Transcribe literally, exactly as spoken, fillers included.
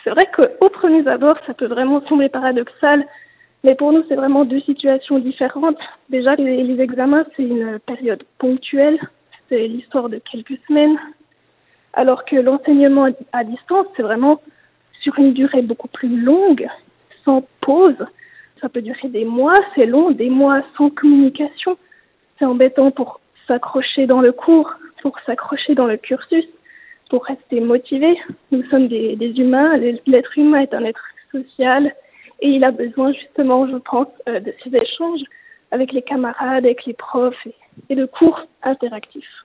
C'est vrai qu'au premier abord, ça peut vraiment sembler paradoxal, mais pour nous, c'est vraiment deux situations différentes. Déjà, les, les examens, c'est une période ponctuelle, c'est l'histoire de quelques semaines, alors que l'enseignement à distance, c'est vraiment sur une durée beaucoup plus longue, sans pause. Ça peut durer des mois, c'est long, des mois sans communication. C'est embêtant pour s'accrocher dans le cours, pour s'accrocher dans le cursus, pour rester motivé. Nous sommes des, des humains, l'être humain est un être social et il a besoin justement, je pense, euh, de ces échanges avec les camarades, avec les profs et, et de cours interactifs.